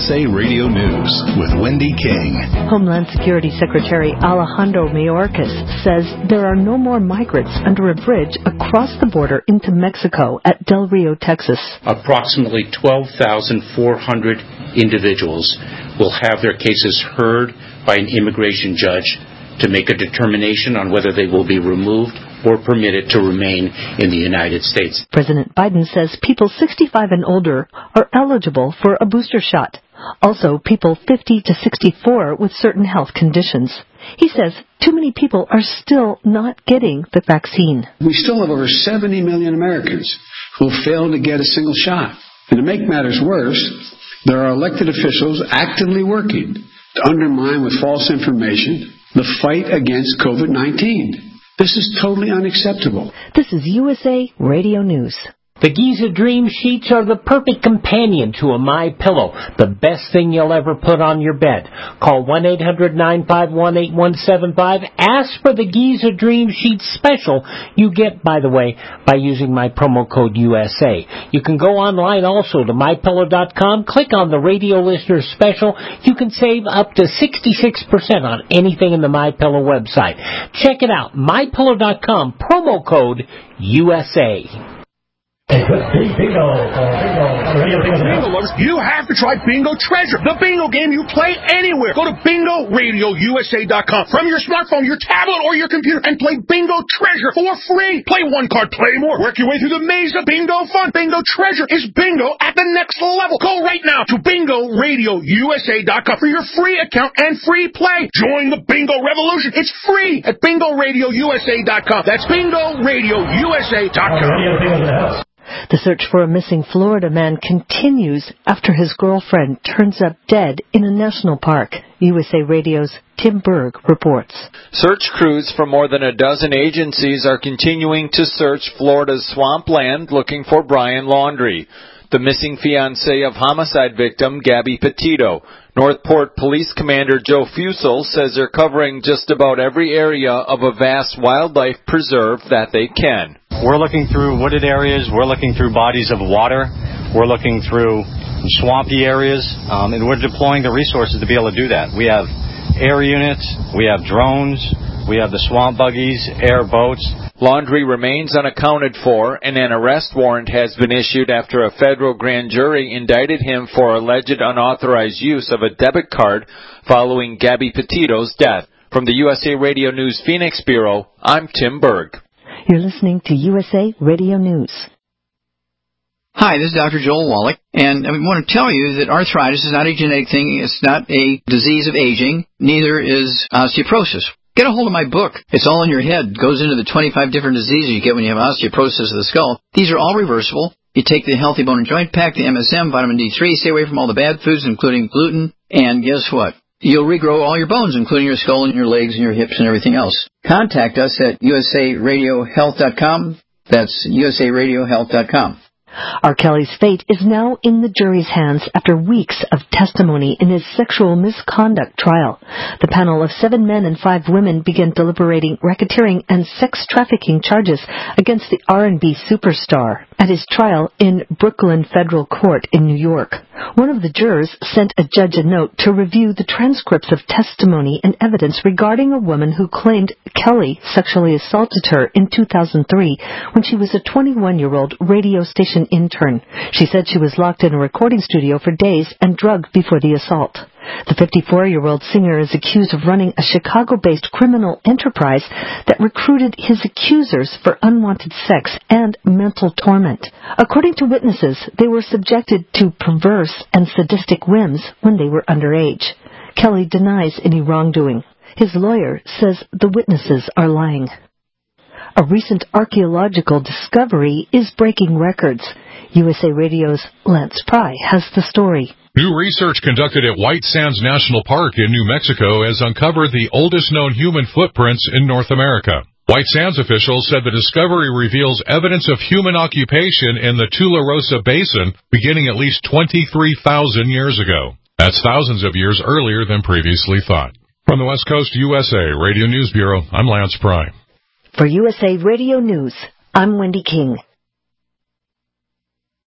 USA Radio News with Wendy King. Homeland Security Secretary Alejandro Mayorkas says there are no more migrants under a bridge across the border into Mexico at Del Rio, Texas. Approximately 12,400 individuals will have their cases heard by an immigration judge to make a determination on whether they will be removed or permitted to remain in the United States. President Biden says people 65 and older are eligible for a booster shot. Also, people 50 to 64 with certain health conditions. He says too many people are still not getting the vaccine. We still have over 70 million Americans who have failed to get a single shot. And to make matters worse, there are elected officials actively working to undermine with false information the fight against COVID-19. This is totally unacceptable. This is USA Radio News. The Giza Dream Sheets are the perfect companion to a MyPillow, the best thing you'll ever put on your bed. Call 1-800-951-8175. Ask for the Giza Dream Sheets special you get, by the way, by using my promo code USA. You can go online also to MyPillow.com. Click on the radio listener special. You can save up to 66% on anything in the MyPillow website. Check it out, MyPillow.com, promo code USA. Bingo lovers, you have to try Bingo Treasure, the bingo game you play anywhere. Go to BingoRadioUSA.com from your smartphone, your tablet, or your computer and play Bingo Treasure for free. Play one card, play more. Work your way through the maze of bingo fun. Bingo Treasure is bingo at the next level. Go right now to BingoRadioUSA.com for your free account and free play. Join the bingo revolution. It's free at BingoRadioUSA.com. That's BingoRadioUSA.com. The search for a missing Florida man continues after his girlfriend turns up dead in a national park. USA Radio's Tim Berg reports. Search crews from more than a dozen agencies are continuing to search Florida's swampland looking for Brian Laundrie, the missing fiancé of homicide victim Gabby Petito. Northport Police Commander Joe Fusel says they're covering just about every area of a vast wildlife preserve that they can. We're looking through wooded areas. We're looking through bodies of water. We're looking through swampy areas, and we're deploying the resources to be able to do that. We have air units. We have drones. We have the swamp buggies, air boats. Laundrie remains unaccounted for, and an arrest warrant has been issued after a federal grand jury indicted him for alleged unauthorized use of a debit card following Gabby Petito's death. From the USA Radio News Phoenix Bureau, I'm Tim Berg. You're listening to USA Radio News. Hi, this is Dr. Joel Wallach, and I want to tell you that arthritis is not a genetic thing. It's not a disease of aging. Neither is osteoporosis. Get a hold of my book. It's all in your head. It goes into the 25 different diseases you get when you have osteoporosis of the skull. These are all reversible. You take the Healthy Bone and Joint Pack, the MSM, vitamin D3, stay away from all the bad foods, including gluten, and guess what? You'll regrow all your bones, including your skull and your legs and your hips and everything else. Contact us at usaradiohealth.com. That's usaradiohealth.com. R. Kelly's fate is now in the jury's hands after weeks of testimony in his sexual misconduct trial. The panel of 7 men and 5 women began deliberating racketeering and sex trafficking charges against the R&B superstar at his trial in Brooklyn Federal Court in New York. One of the jurors sent a judge a note to review the transcripts of testimony and evidence regarding a woman who claimed Kelly sexually assaulted her in 2003 when she was a 21-year-old radio station intern. She said she was locked in a recording studio for days and drugged before the assault. The 54-year-old singer is accused of running a Chicago-based criminal enterprise that recruited his accusers for unwanted sex and mental torment. According to witnesses, they were subjected to perverse and sadistic whims when they were underage. Kelly denies any wrongdoing. His lawyer says the witnesses are lying. A recent archaeological discovery is breaking records. USA Radio's Lance Pry has the story. New research conducted at White Sands National Park in New Mexico has uncovered the oldest known human footprints in North America. White Sands officials said the discovery reveals evidence of human occupation in the Tularosa Basin beginning at least 23,000 years ago. That's thousands of years earlier than previously thought. From the West Coast USA Radio News Bureau, I'm Lance Pry. For USA Radio News, I'm Wendy King.